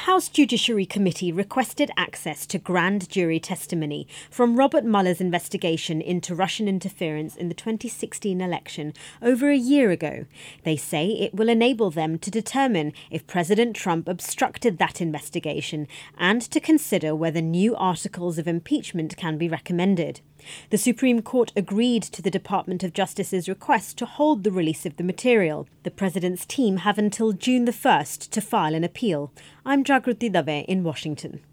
House Judiciary Committee requested access to grand jury testimony from Robert Mueller's investigation into Russian interference in the 2016 election over a year ago. They say it will enable them to determine if President Trump obstructed that investigation and to consider whether new articles of impeachment can be recommended. The Supreme Court agreed to the Department of Justice's request to hold the release of the material. The President's team have until June the 1st to file an appeal. I'm Jagruti Dave in Washington.